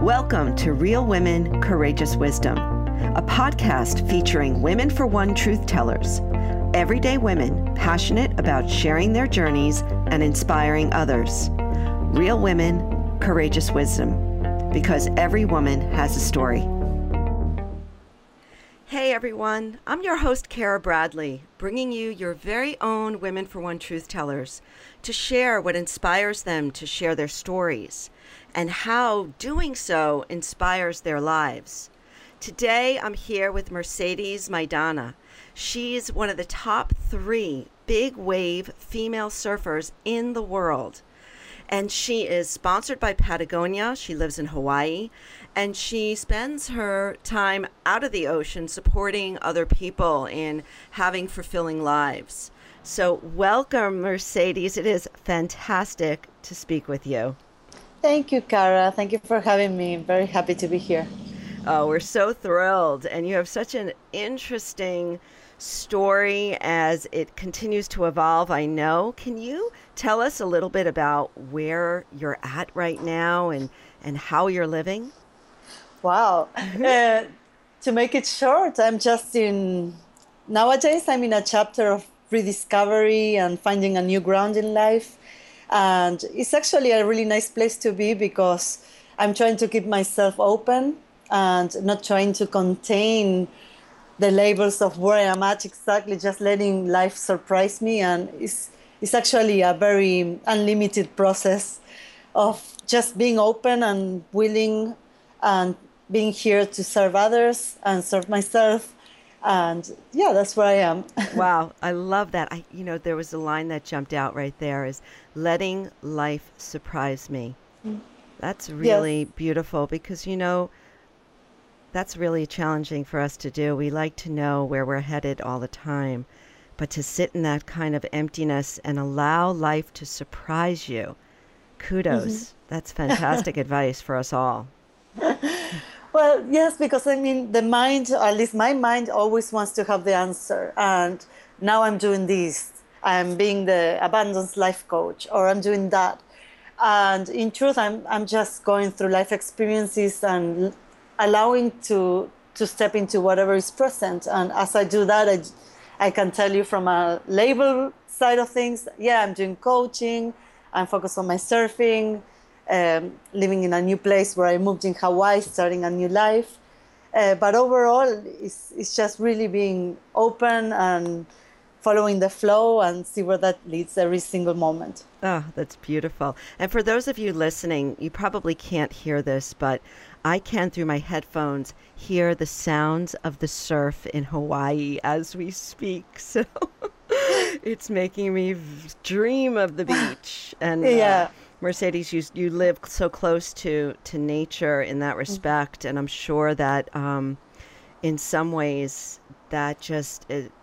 Welcome to Real Women, Courageous Wisdom, a podcast featuring women for one truth tellers, everyday women passionate about sharing their journeys and inspiring others. Real Women, Courageous Wisdom, because every woman has a story. Hey everyone, I'm your host Kara Bradley, bringing you your very own Women for One truth tellers to share what inspires them to share their stories and how doing so inspires their lives. Today I'm here with Mercedes Maidana. She's one of the top 3 big wave female surfers in the world. And she is sponsored by Patagonia. She lives in Hawaii, and she spends her time out of the ocean supporting other people in having fulfilling lives. So welcome, Mercedes. It is fantastic to speak with you. Thank you, Kara. Thank you for having me. I'm very happy to be here. Oh, we're so thrilled. And you have such an interesting story as it continues to evolve, I know. Can you tell us a little bit about where you're at right now and how you're living? Wow. To make it short, nowadays I'm in a chapter of rediscovery and finding a new ground in life. And it's actually a really nice place to be because I'm trying to keep myself open and not trying to contain the labels of where I am at exactly, just letting life surprise me. And it's actually a very unlimited process of just being open and willing and being here to serve others and serve myself. And yeah, that's where I am. Wow, I love that. There was a line that jumped out right there is letting life surprise me. That's really beautiful because, that's really challenging for us to do. We like to know where we're headed all the time, but to sit in that kind of emptiness and allow life to surprise you, kudos. That's fantastic advice for us all. Well, yes, because the mind, at least my mind, always wants to have the answer. And now I'm doing this. I'm being the abundance life coach, or I'm doing that. And in truth, I'm just going through life experiences and allowing to step into whatever is present. And as I do that, I can tell you from a label side of things, I'm doing coaching, I'm focused on my surfing, living in a new place where I moved in Hawaii, starting a new life. But overall, it's just really being open and following the flow and see where that leads every single moment. Oh, that's beautiful. And for those of you listening, you probably can't hear this, but I can, through my headphones, hear the sounds of the surf in Hawaii as we speak. So it's making me dream of the beach. And Mercedes, you live so close to nature in that respect, and I'm sure that in some ways that just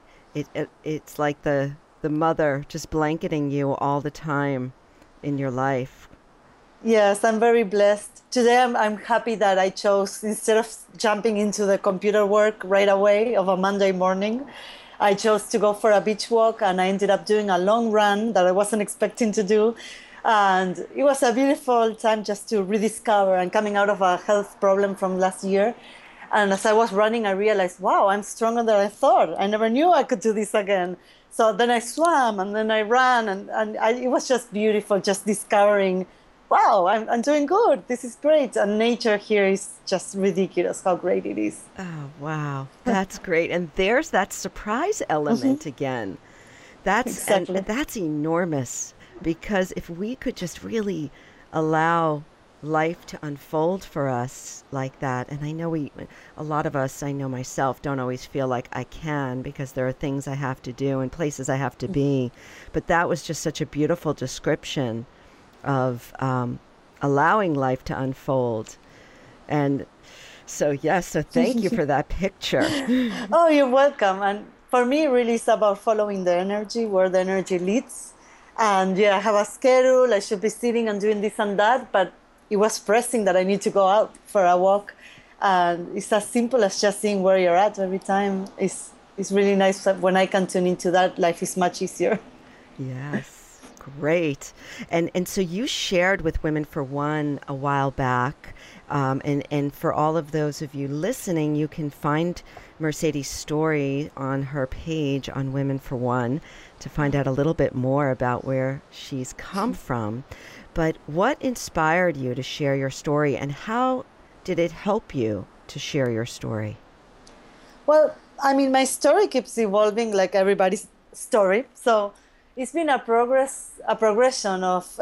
it's like the mother just blanketing you all the time in your life. Yes, I'm very blessed. Today I'm happy that I chose, instead of jumping into the computer work right away of a Monday morning, I chose to go for a beach walk, and I ended up doing a long run that I wasn't expecting to do. And it was a beautiful time just to rediscover and coming out of a health problem from last year. And as I was running, I realized, wow, I'm stronger than I thought. I never knew I could do this again. So then I swam and then I ran it was just beautiful, just discovering, wow, I'm doing good. This is great. And nature here is just ridiculous how great it is. Oh, wow. That's great. And there's that surprise element again. That's enormous. Because if we could just really allow life to unfold for us like that, and I know a lot of us, I know myself, don't always feel like I can because there are things I have to do and places I have to be. But that was just such a beautiful description of allowing life to unfold. And so thank you for that picture. Oh, you're welcome. And for me, really, it's about following the energy, where the energy leads. And I have a schedule. I should be sitting and doing this and that, but it was pressing that I need to go out for a walk. And it's as simple as just seeing where you're at every time. It's really nice. When I can tune into that, life is much easier. Yes, of Great. And so you shared with Women for One a while back. And for all of those of you listening, you can find Mercedes' story on her page on Women for One to find out a little bit more about where she's come from. But what inspired you to share your story, and how did it help you to share your story? Well, I mean, my story keeps evolving like everybody's story. So it's been a progression of,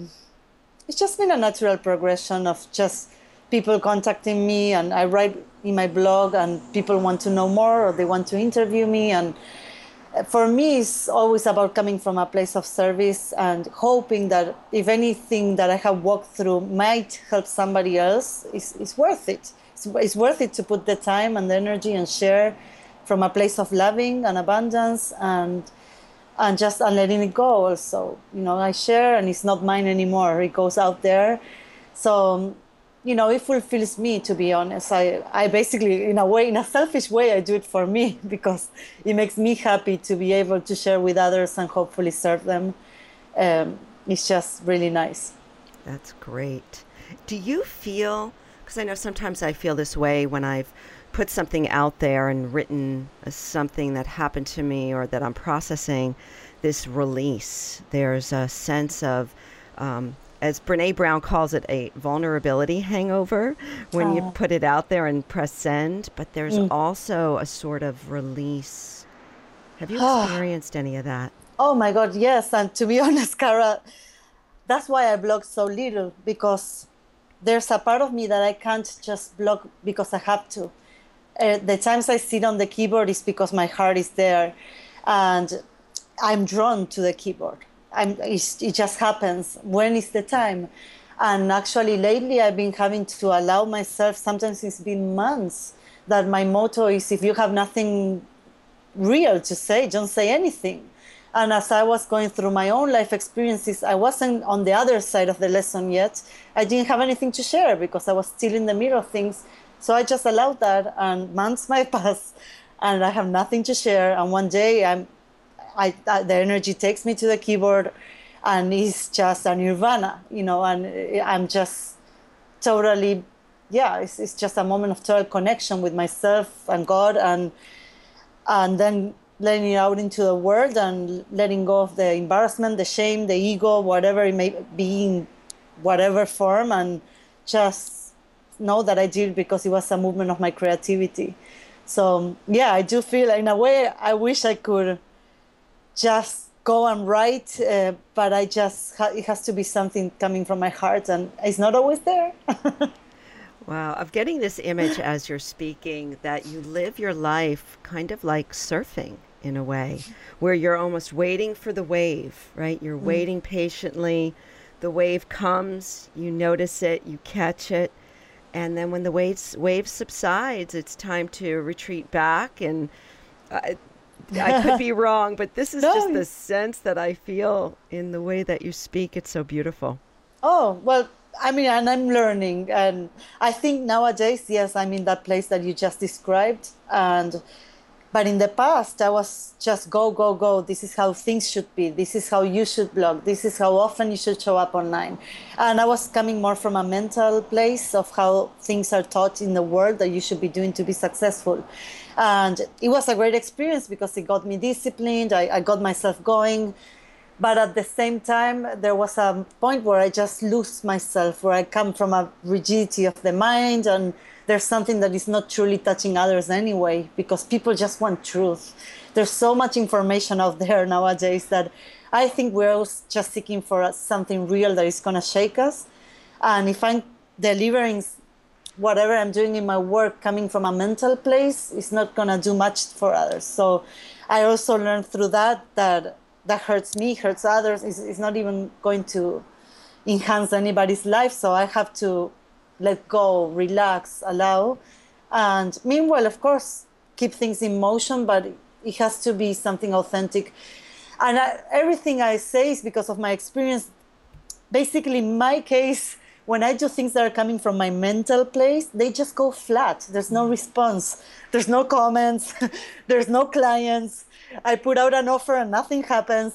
it's just been a natural progression of just people contacting me, and I write in my blog and people want to know more or they want to interview me. And for me, it's always about coming from a place of service and hoping that if anything that I have walked through might help somebody else, it's worth it. It's worth it to put the time and the energy and share from a place of loving and abundance and letting it go. Also, I share and it's not mine anymore. It goes out there. So, it fulfills me, to be honest. I basically, in a selfish way, I do it for me because it makes me happy to be able to share with others and hopefully serve them. It's just really nice. That's great. Do you feel, because I know sometimes I feel this way when I've put something out there and written something that happened to me or that I'm processing, this release. There's a sense of, as Brene Brown calls it, a vulnerability hangover when you put it out there and press send, but there's also a sort of release. Have you experienced any of that? Oh my God, yes. And to be honest, Cara, that's why I blog so little, because there's a part of me that I can't just blog because I have to. The times I sit on the keyboard is because my heart is there and I'm drawn to the keyboard. It just happens. When is the time? And actually lately I've been having to allow myself, sometimes it's been months, that my motto is, if you have nothing real to say, don't say anything. And as I was going through my own life experiences, I wasn't on the other side of the lesson yet. I didn't have anything to share because I was still in the middle of things. So I just allowed that, and months might pass and I have nothing to share. And one day the energy takes me to the keyboard and it's just a nirvana, and I'm just totally, it's just a moment of total connection with myself and God, and then letting it out into the world and letting go of the embarrassment, the shame, the ego, whatever it may be in whatever form, and just know that I did it because it was a movement of my creativity. So I do feel, in a way, I wish I could just go and write, but it has to be something coming from my heart, and it's not always there. Wow, I'm getting this image as you're speaking that you live your life kind of like surfing in a way, where you're almost waiting for the wave, right? You're waiting patiently. The wave comes, you notice it, you catch it, and then when the wave subsides, it's time to retreat back. And I could be wrong, but this is just the sense that I feel in the way that you speak. It's so beautiful. Oh, well, I mean, and I'm learning. And I think nowadays, yes, I'm in that place that you just described. But in the past, I was just go, go, go. This is how things should be. This is how you should blog. This is how often you should show up online. And I was coming more from a mental place of how things are taught in the world that you should be doing to be successful. And it was a great experience because it got me disciplined. I got myself going. But at the same time, there was a point where I just lose myself, where I come from a rigidity of the mind, and there's something that is not truly touching others anyway, because people just want truth. There's so much information out there nowadays that I think we're all just seeking for something real that is going to shake us. And if I'm delivering whatever I'm doing in my work coming from a mental place, it's not going to do much for others. So I also learned through that hurts me, hurts others. It's not even going to enhance anybody's life. So I have to let go, relax, allow. And meanwhile, of course, keep things in motion, but it has to be something authentic. And everything I say is because of my experience. Basically, in my case, when I do things that are coming from my mental place, they just go flat. There's no response. There's no comments. There's no clients. I put out an offer and nothing happens.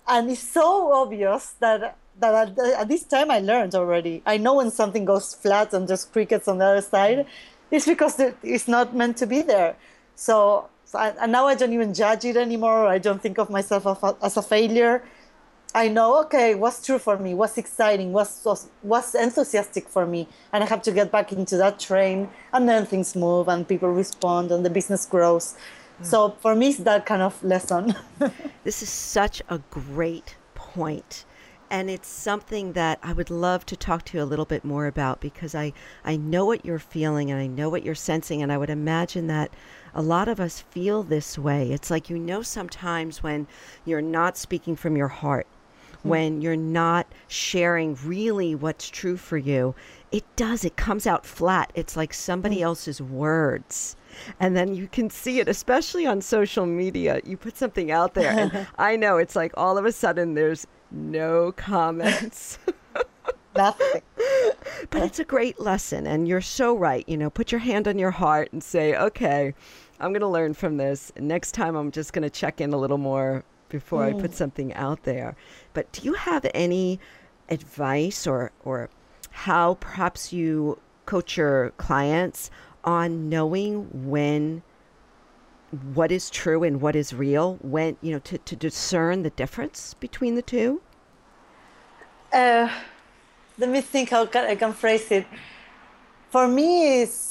And it's so obvious that at this time I learned already. I know when something goes flat and just crickets on the other side, it's because it's not meant to be there. And now I don't even judge it anymore. I don't think of myself as a failure. I know, okay, what's true for me, what's exciting, what's enthusiastic for me, and I have to get back into that train, and then things move, and people respond, and the business grows. So for me, it's that kind of lesson. This is such a great point. And it's something that I would love to talk to you a little bit more about, because I know what you're feeling and I know what you're sensing. And I would imagine that a lot of us feel this way. It's like, sometimes when you're not speaking from your heart, when you're not sharing really what's true for you, it comes out flat. It's like somebody else's words. And then you can see it, especially on social media. You put something out there, and I know it's like all of a sudden there's no comments. Nothing. But it's a great lesson, and you're so right. Put your hand on your heart and say, okay, I'm going to learn from this. Next time I'm just going to check in a little more before I put something out there. But do you have any advice or how perhaps you coach your clients on knowing what is true and what is real, when, to discern the difference between the two? Let me think how I can phrase it. For me, it's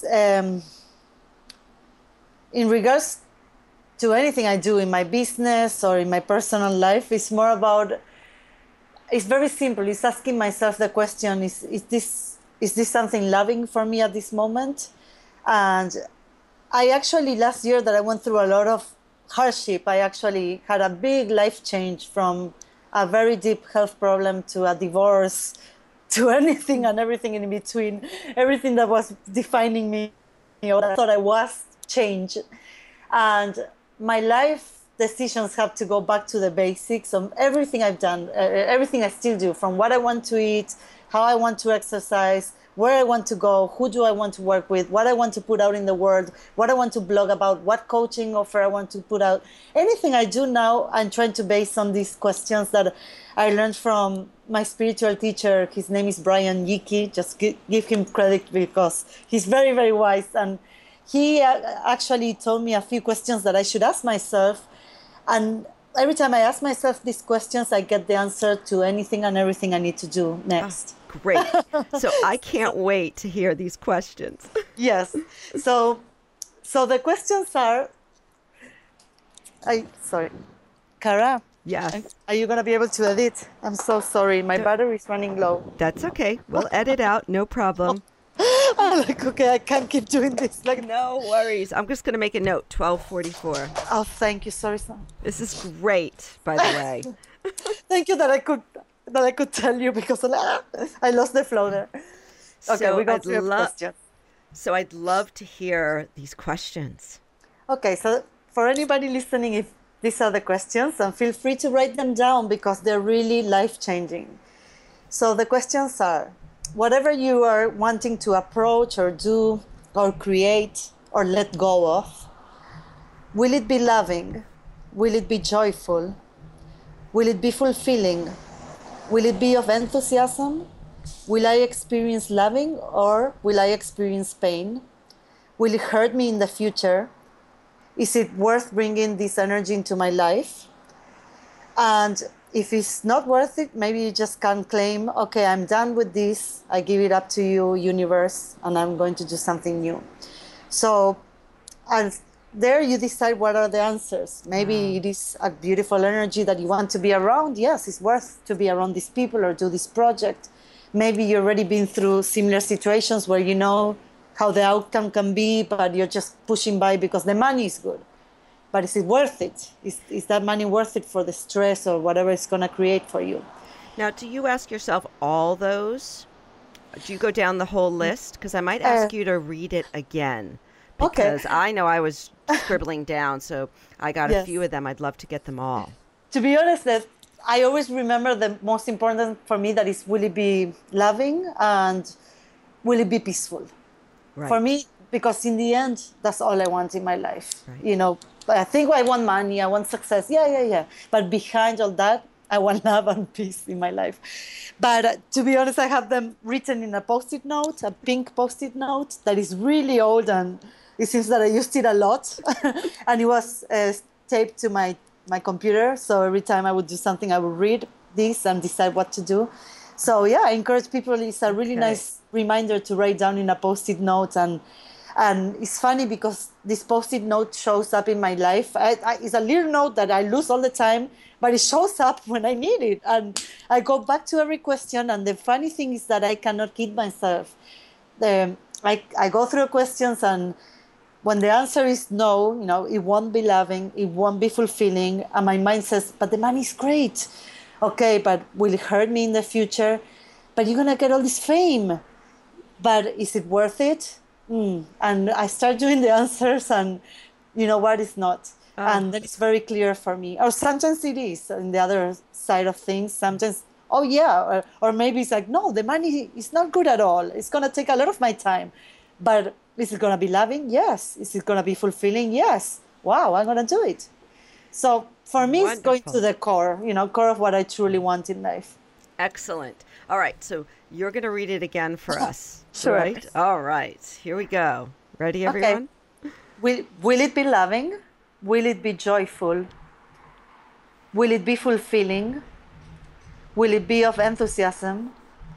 in regards to anything I do in my business or in my personal life, it's more about, it's very simple. It's asking myself the question, is this something loving for me at this moment? And I actually, last year that I went through a lot of hardship, I actually had a big life change from a very deep health problem to a divorce, to anything and everything in between, everything that was defining me, or I thought I was, changed. And my life decisions have to go back to the basics of everything I've done, everything I still do, from what I want to eat, how I want to exercise, where I want to go, who do I want to work with, what I want to put out in the world, what I want to blog about, what coaching offer I want to put out. Anything I do now, I'm trying to base on these questions that I learned from my spiritual teacher. His name is Brian Yickey. Just give him credit because he's very, very wise. And he actually told me a few questions that I should ask myself. And every time I ask myself these questions, I get the answer to anything and everything I need to do next. Oh, great. So I can't wait to hear these questions. Yes. So the questions are, sorry, Cara. Yes. Are you going to be able to edit? I'm so sorry. My battery is running low. That's okay. We'll edit out. No problem. I'm like, okay, I can't keep doing this. Like, no worries. I'm just going to make a note. 12:44. Oh, thank you. Sorry, Sam. This is great, by the way. Thank you that I could tell you, because I lost the flow there. Okay, we got to questions. So I'd love to hear these questions. Okay, so for anybody listening, if these are the questions, and feel free to write them down because they're really life-changing. So the questions are, whatever you are wanting to approach or do or create or let go of, will it be loving? Will it be joyful? Will it be fulfilling? Will it be of enthusiasm? Will I experience loving or will I experience pain? Will it hurt me in the future? Is it worth bringing this energy into my life? And if it's not worth it, maybe you just can claim, okay, I'm done with this. I give it up to you, universe, and I'm going to do something new. So, and there you decide what are the answers. Maybe it is a beautiful energy that you want to be around. Yes, it's worth to be around these people or do this project. Maybe you've already been through similar situations where you know how the outcome can be, but you're just pushing by because the money is good. But is it worth it? Is that money worth it for the stress or whatever it's going to create for you? Now, do you ask yourself all those? Do you go down the whole list? Because I might ask you to read it again. Because I know I was scribbling down, so I got a few of them. I'd love to get them all. To be honest, I always remember the most important for me, that is, will it be loving and will it be peaceful? Right. For me, because in the end, that's all I want in my life. Right. You know, I think I want money, I want success. Yeah. But behind all that, I want love and peace in my life. But to be honest, I have them written in a post-it note, a pink post-it note that is really old, and it seems that I used it a lot. And it was taped to my computer. So every time I would do something, I would read this and decide what to do. So yeah, I encourage people. It's a really nice reminder to write down in a post-it note. And it's funny because this post-it note shows up in my life. It's a little note that I lose all the time, but it shows up when I need it. And I go back to every question. And the funny thing is that I cannot keep myself. I go through questions, and when the answer is no, it won't be loving, it won't be fulfilling. And my mind says, but the money is great. Okay, but will it hurt me in the future? But you're going to get all this fame. But is it worth it? And I start doing the answers, and you know what, it's not. And that is very clear for me. Or sometimes it is on the other side of things. Sometimes, oh yeah, or maybe it's like, no, the money is not good at all. It's going to take a lot of my time. But is it going to be loving? Yes. Is it going to be fulfilling? Yes. Wow, I'm going to do it. So for me, it's going to the core, core of what I truly want in life. Excellent. All right. So you're going to read it again for us. Sure. Right? All right. Here we go. Ready, everyone? Okay. Will it be loving? Will it be joyful? Will it be fulfilling? Will it be of enthusiasm?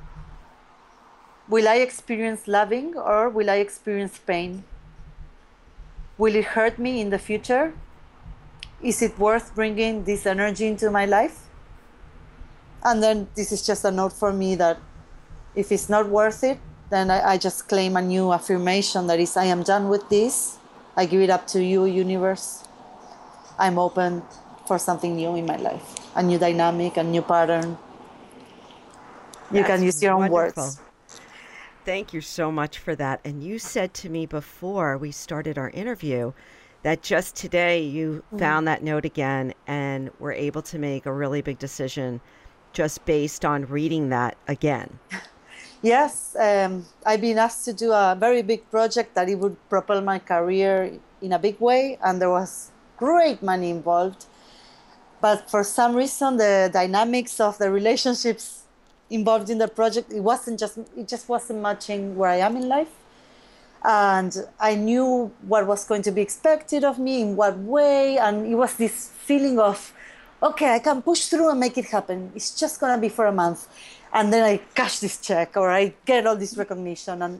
Will I experience loving, or will I experience pain? Will it hurt me in the future? Is it worth bringing this energy into my life? And then this is just a note for me that if it's not worth it, then I just claim a new affirmation that is, I am done with this. I give it up to you, universe. I'm open for something new in my life, a new dynamic, a new pattern. You can use your own words. Thank you so much for that. And you said to me before we started our interview that just today you found that note again and were able to make a really big decision just based on reading that again. Yes, I've been asked to do a very big project that it would propel my career in a big way, and there was great money involved. But for some reason, the dynamics of the relationships involved in the project, it just wasn't matching where I am in life. And I knew what was going to be expected of me, in what way, and it was this feeling of, okay, I can push through and make it happen. It's just going to be for a month. And then I cash this check, or I get all this recognition. And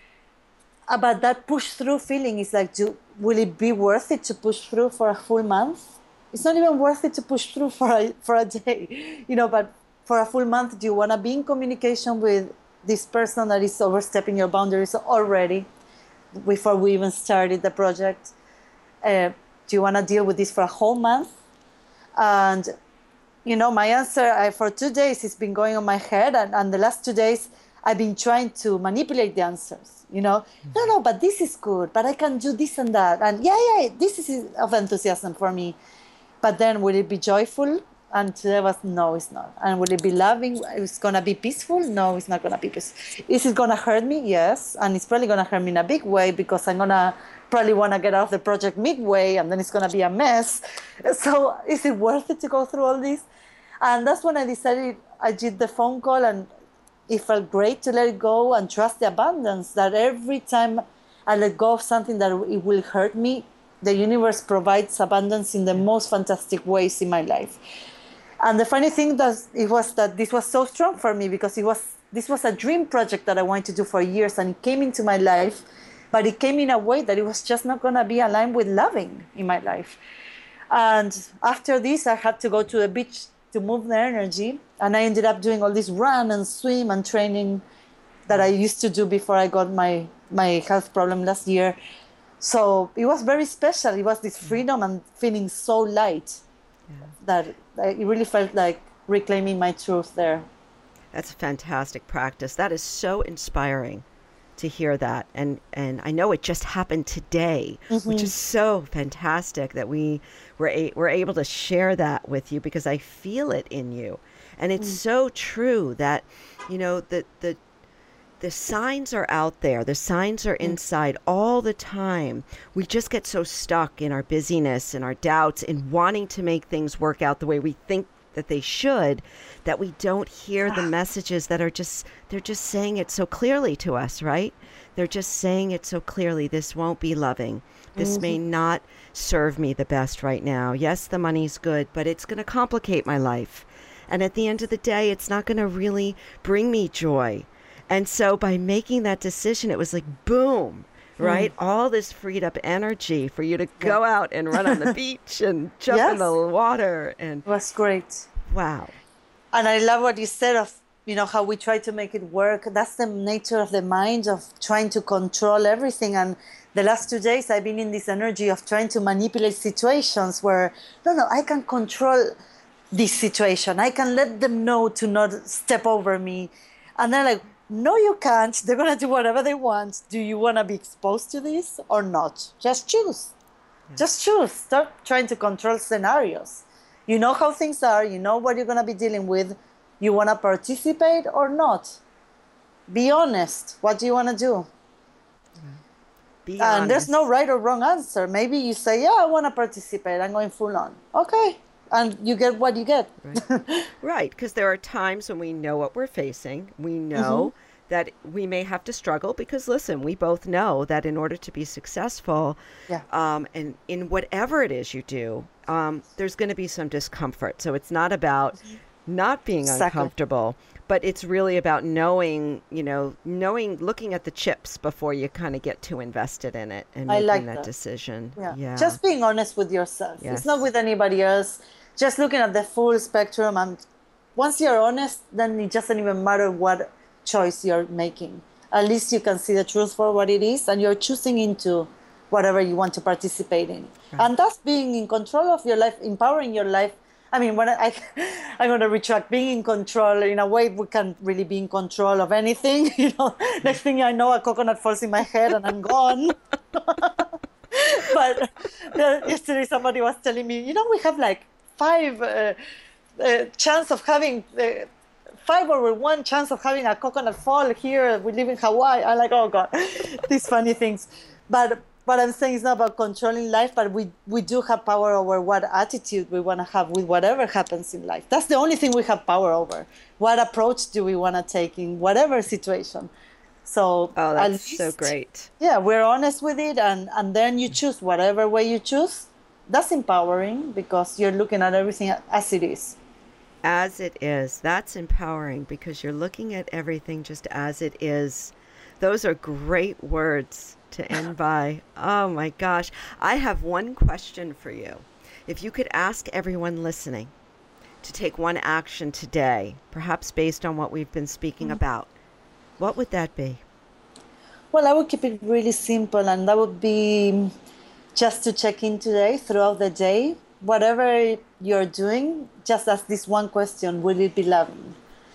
but that push through feeling is like, will it be worth it to push through for a full month? It's not even worth it to push through for a day, but for a full month, do you want to be in communication with this person that is overstepping your boundaries already before we even started the project? Do you want to deal with this for a whole month? And, my answer for 2 days has been going on my head. And the last 2 days, I've been trying to manipulate the answers, No, but this is good, but I can do this and that. And yeah, this is of enthusiasm for me. But then will it be joyful? And today was, no, it's not. And will it be loving? It's going to be peaceful? No, it's not going to be peaceful. Is it going to hurt me? Yes. And it's probably going to hurt me in a big way, because I'm going to probably want to get out of the project midway, and then it's going to be a mess. So is it worth it to go through all this? And that's when I decided, I did the phone call, and it felt great to let it go and trust the abundance that every time I let go of something that it will hurt me, the universe provides abundance in the most fantastic ways in my life. And the funny thing was that this was so strong for me, because this was a dream project that I wanted to do for years, and it came into my life, but it came in a way that it was just not going to be aligned with loving in my life. And after this, I had to go to the beach to move the energy, and I ended up doing all this run and swim and training that I used to do before I got my health problem last year. So it was very special. It was this freedom and feeling so light that it really felt like reclaiming my truth there. That's a fantastic practice. That is so inspiring to hear that. And I know it just happened today, which is so fantastic that we were able to share that with you, because I feel it in you. And it's so true that, the signs are out there. The signs are inside all the time. We just get so stuck in our busyness and our doubts in wanting to make things work out the way we think that they should, that we don't hear the messages that are they're just saying it so clearly to us, right? They're just saying it so clearly. This won't be loving. This may not serve me the best right now. Yes, the money's good, but it's going to complicate my life. And at the end of the day, it's not going to really bring me joy. And so by making that decision, it was like, boom, right? All this freed up energy for you to go out and run on the beach and jump in the water. And it was great. Wow. And I love what you said of, how we try to make it work. That's the nature of the mind, of trying to control everything. And the last 2 days, I've been in this energy of trying to manipulate situations where, no, I can control this situation. I can let them know to not step over me. And they're like, no, you can't. They're going to do whatever they want. Do you want to be exposed to this or not? Just choose. Yeah. Just choose. Stop trying to control scenarios. You know how things are. You know what you're going to be dealing with. You want to participate or not? Be honest. What do you want to do? Be honest. And there's no right or wrong answer. Maybe you say, yeah, I want to participate. I'm going full on. Okay. And you get what you get. Right. Because there are times when we know what we're facing. We know that we may have to struggle because, listen, we both know that in order to be successful, and in whatever it is you do, there's going to be some discomfort. So it's not about not being uncomfortable, but it's really about knowing, looking at the chips before you kind of get too invested in it and making that decision. Yeah. Just being honest with yourself. Yes. It's not with anybody else. Just looking at the full spectrum. And once you're honest, then it doesn't even matter what choice you're making. At least you can see the truth for what it is, and you're choosing into whatever you want to participate in. Right. And that's being in control of your life, empowering your life. I mean, when I'm going to retract, being in control. In a way, we can't really be in control of anything. Next thing I know, a coconut falls in my head and I'm gone. But yesterday somebody was telling me, we have like 5 chance of having 5/1 chance of having a coconut fall here. We live in Hawaii. I'm like, oh God, these funny things. But what I'm saying is not about controlling life, but we do have power over what attitude we want to have with whatever happens in life. That's the only thing we have power over. What approach do we want to take in whatever situation? So that's so great. Yeah, we're honest with it, and then you choose whatever way you choose. That's empowering because you're looking at everything as it is. As it is. That's empowering because you're looking at everything just as it is. Those are great words to end by. Oh my gosh. I have one question for you. If you could ask everyone listening to take one action today, perhaps based on what we've been speaking about, what would that be? Well, I would keep it really simple, and that would be just to check in today, throughout the day. Whatever you're doing, just ask this one question: will it be loving?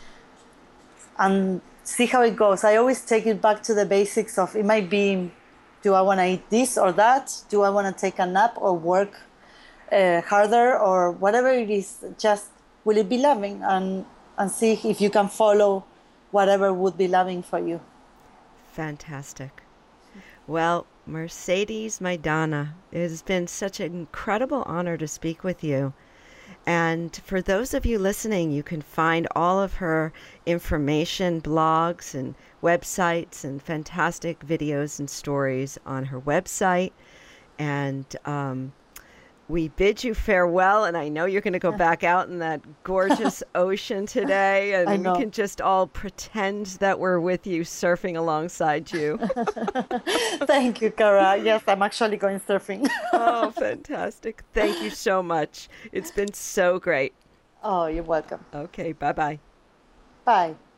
And see how it goes. I always take it back to the basics of, it might be, do I want to eat this or that? Do I want to take a nap or work harder or whatever it is? Just, will it be loving? And see if you can follow whatever would be loving for you. Fantastic. Well, Mercedes Maidana, it has been such an incredible honor to speak with you. And for those of you listening, you can find all of her information, blogs and websites and fantastic videos and stories on her website. And we bid you farewell, and I know you're going to go back out in that gorgeous ocean today, and we can just all pretend that we're with you surfing alongside you. Thank you, Cara. Yes, I'm actually going surfing. Oh, fantastic. Thank you so much. It's been so great. Oh, you're welcome. Okay, bye-bye. Bye.